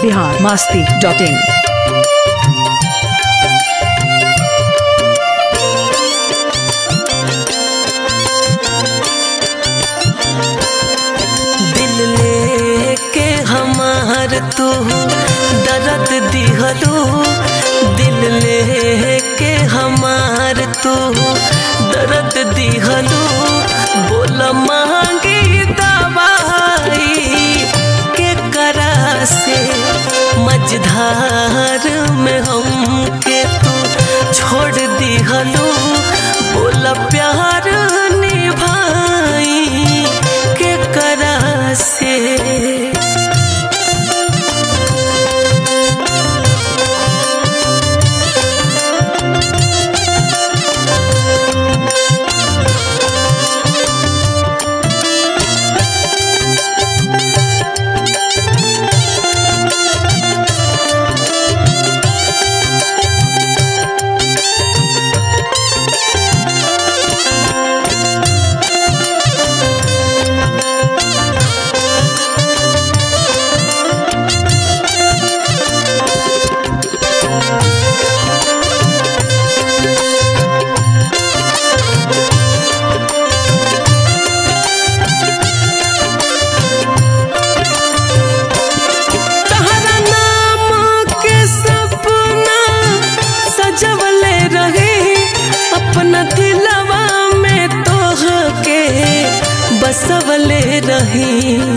biharmasti.in। दिल लेके हमार तू दर्द दिहलू, दिल लेके हमार तू दर्द दिहलू। बोल मांगी दवाई के करा से मझधार में हमके तू छोड़ दिहलू। बोल प्यार निभाई के करा से। दिलवा में तोहके बसवले रही,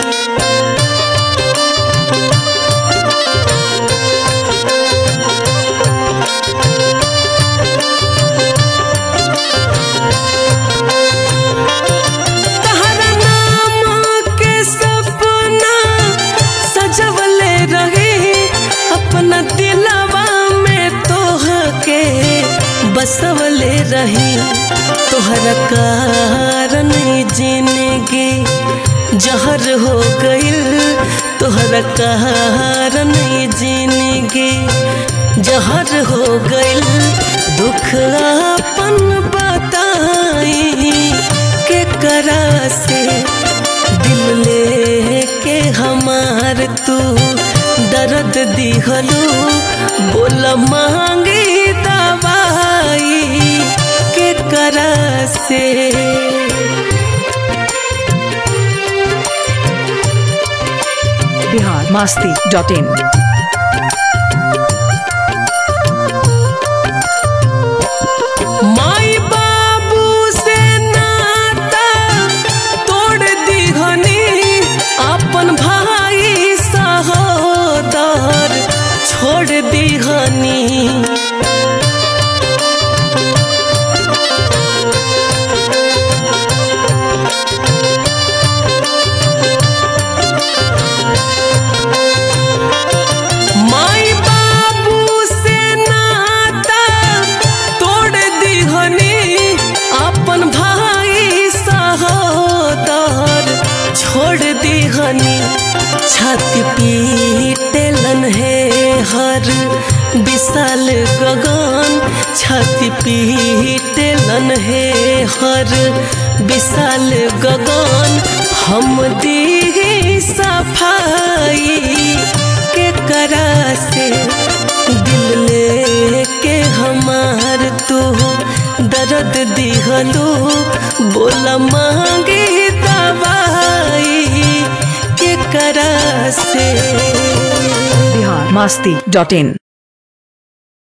तहरा नाम के सपना सजवले रही। अपना दिलवा में तोहके बसवले रही। तोहरा कारण जिंदगी जहर हो गइल, तोहरा कारण जिंदगी जहर हो गइल। दुख अपन बताई के करा से दिल लेके हमार तू दर्द दिहलू। बोल मांगी दवाई के करा से। biharmasti.in। माई बाबू से नाता तोड़ दिहनी, अपन भाई सहोदर छोड़ दिहनी। माई बाबू से नाता तोड़ दिहनी, अपन भाई सहोदर छोड़ दिहनी। छाती पीटेलन है हर विशाल गगन, छाती पीटेलन है हर विशाल गगन। हम दी सफाई के करा से दिल लेके हमार तू दर्द दिहलू। बोल मांगे दवाई के करा से। biharmasti.in।